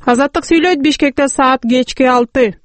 Азаттык сүйлөйт. Бишкекте саат кечки 6.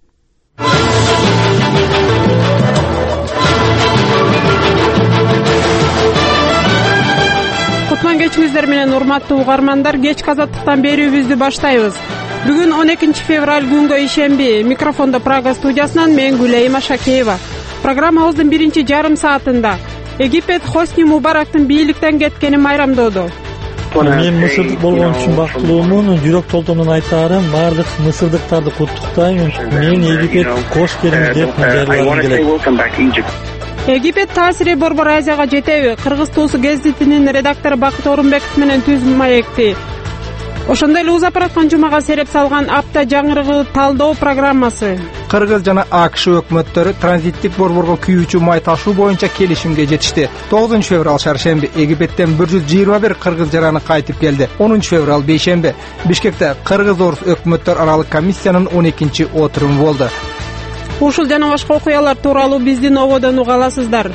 Кутман кечиңиздер менен урматтуу угармандар, кечки азаттыктан берүүбүздү баштайбыз. Бүгүн 12 февраль күнгө ишемби. Микрофондо Прага студиясынан мен Гүлейма Шакеева. Программабыздын биринчи жарым саатында Египет Хосни Мубарактын бийликтен кеткенин майрамдоодо. Мен мысырдык болгон үчүн бактылуумун, жүрөк толтонун айтаарым, бардык мысырдыктарды куттуктайм. Мен Египет кош келиңиз деп жарыягым келет. Египет таасири Борбор Азияга жетеби? Кыргыз туусу гезитинин редактору Бакыт Орунбеков менен түз маекти. Ошондой эле узап бараткан жумага сереп салган апта жаңырыгы талдоо программасы. Кыргыз жана АКШ өкмөттөрү транзиттик борборго күйүүчү май ташуу боюнча келишимге жетишти. 9 февраль шаршемби Египеттен 121 кыргыз жараны кайтып келди. 10 февраль бейшемби Бишкекте Кыргыз-Орус өкмөттөр аралык комиссиянын 12-чи отуруму болду. Ушул жана башка окуялар тууралуу биздин ободон уга аласыздар.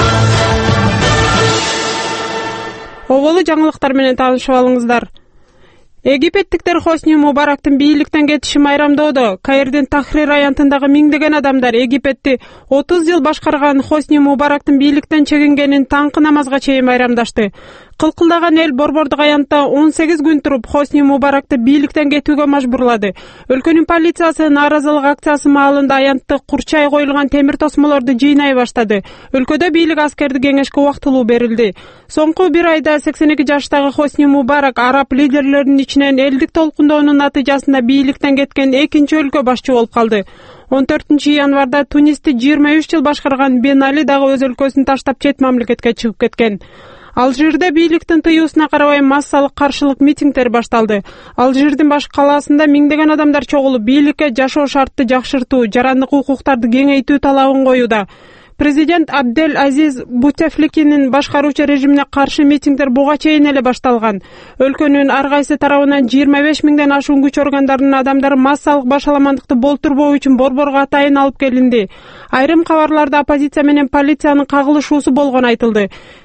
Оболу жаңылыктар менен таанышып алыңыздар. Египеттиктер Хосни Мубарактын бийликтен кетиши майрамдоодо. Каирдин Тахрир аянтындагы миңдеген адамдар Египетти 30 жыл башкарган Хосни Мубарактын бийликтен чегингенин таңкы намазга чейин майрамдашты. Кылкылдаган эл борбордук аянтта 18 күн туруп Хосни Мубаракты бийликтен кетүүгө мажбурлады. Өлкөнүн полициясы нааразылык акциясы маалында аянтты курчай коюлган темир тосмолорду жыйнай баштады. Өлкөдө бийлик аскердик кеңешке убактылуу берилди. Соңку бир айда 82 жаштагы Хосни Мубарак араб лидерлеринин ичинен элдик толкундоонун натыйжасында бийликтен кеткен экинчи өлкө башчы болуп калды. 14 январда Тунисти 23 жыл башкарган Бен Али дагы өз өлкөсүн таштап чет мамлекетке чыгып кеткен. Алжирде бийликтин тыюусуна карабай массалык каршылык митингдер башталды. Алжирдин баш калаасында миңдеген адамдар чогулуп бийликке жашоо шартты жакшыртуу, жарандык укуктарды кеңейтүү талабын коюуда. Президент Абдель Азиз Бутефликинин башкаруучу режимине каршы митингдер буга чейин эле башталган. Өлкөнүн ар кайсы тарабынан 25 миңден ашуун күч органдарынын адамдары массалык башаламандыкты болтурбоо үчүн борборго атайын алып келинди. Айрым кабарларда оппозиция менен полициянын кагылышуусу болгону айтылды.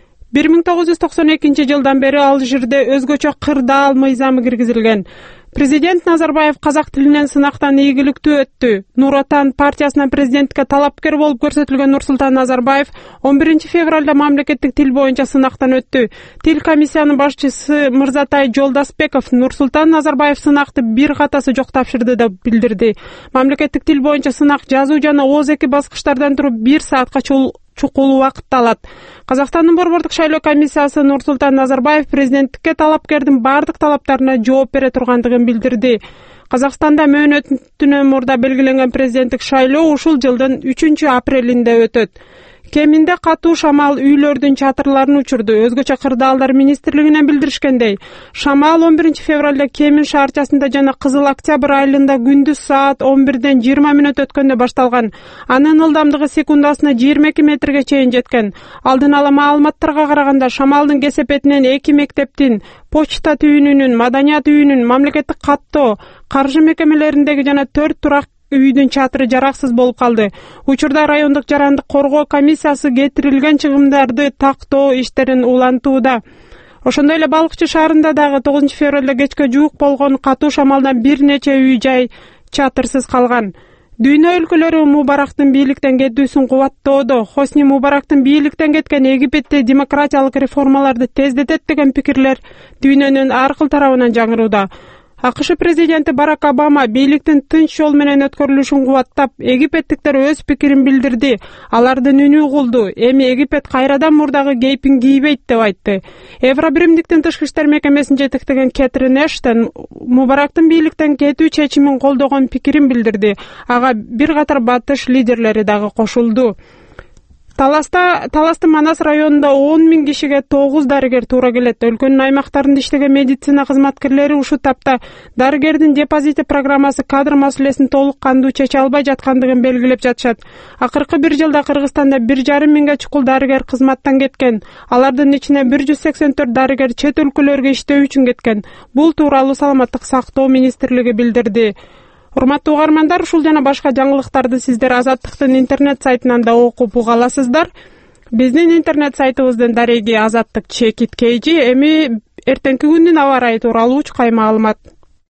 1992 жылдан бери Алжирде өзгөчө кырдаал мыйзамы киргизилген. Президент Назарбаев казак тилинен сынактан ийгиликтүү өттү. Нур Отан партиясынан президентке талапкер болуп көрсөтүлгөн Нурсултан Назарбаев 11 февралда мамлекеттик тил боюнча сынактан өттү. Тил комиссиянын башчысы Мырзатай Жолдасбеков Нурсултан Назарбаев сынакты бир катасы жок тапшырды деп билдирди. Мамлекеттик тил боюнча сынак жазуу жана ооз эки баскычтардан туруп 1 саатка чукул убакыт алат. Казакстандын борбордук шайлоо комиссиясы Нурсултан Назарбаев президенттикке талапкердин бардык талаптарына жооп бере тургандыгын билдирди. Казакстанда мөөнөтүнөн мурда белгиленген президенттик шайлоо ушул жылдын 3-апрелинде өтөт. Кеминде катуу шамал үйлөрдүн чатырларын учурду. Өзгөчө кырдаалдар министрлигинен билдиришкендей, шамал 11 февралда Кемин шаарчасында жана Кызыл Октябрь айылында күндүз саат 11ден 20 мүнөт өткөндө башталган. Анын ылдамдыгы секундасына 22 метрге чейин жеткен. Алдын ала маалыматтарга караганда шамалдын кесепетинен 2 мектептин, почта түйүнүнүн, маданият үйүнүн, мамлекеттик каттоо, каржы мекемелериндеги жана 4 турак үйдүн чатыры жараксыз болуп калды. Учурда райондук жарандык коргоо комиссиясы кетирилген чыгымдарды тактоо иштерин улантууда. Ошондой эле Балыкчы шаарында дагы 9 февралда кечке жуук болгон катуу шамалдан бир нече үй жай чатырсыз калган. Дүйнө өлкөлөрү Мубарактын бийликтен кетүүсүн кубаттоодо. Хосни Мубарактын бийликтен кеткен Египетте демократиялык реформаларды тездетет деген пикирлер дүйнөнүн ар кыл тарабынан жаңырууда. АКШ президенти Барак Обама бийликтин тынч жол менен өткөрүлүшүн кубаттап, египеттиктер өз пикирин билдирди. Алардын үнү угулду. Эми Египет кайрадан мурдагы кейпин кийбейт деп айтты. Евробиримдиктин тышкы иштер мекемесин жетектеген Кэтрин Эштон Мубарактын бийликтен кетүү чечимин колдогон пикирин билдирди. Ага бир катар батыш лидерлери дагы кошулду. Таластын Манас районунда 10 000 кишиге 9 дарыгер туура келет. Өлкөнүн аймактарында иштеген медицина кызматкерлери ушул тапта дарыгердин депозити программасы кадр маселесин толук кандуу чече албай жаткандыгын белгилеп жатышат. Акыркы бир жылда Кыргызстанда 1,5 миңге чукул дарыгер кызматтан кеткен. Алардын ичине 184 дарыгер чет өлкөлөргө иштөө үчүн кеткен. Бул тууралуу Саламаттык сактоо министрлиги билдирди. Урматтуу угармандар, ушул жана башка жаңылыктарды сиздер Азаттыктын интернет сайтынан да окуп уга аласыздар. Биздин интернет сайтыбыздын дареги Азаттык _kg. Эми эртеңки күндүн аба ырайы тууралуу чукай маалымат.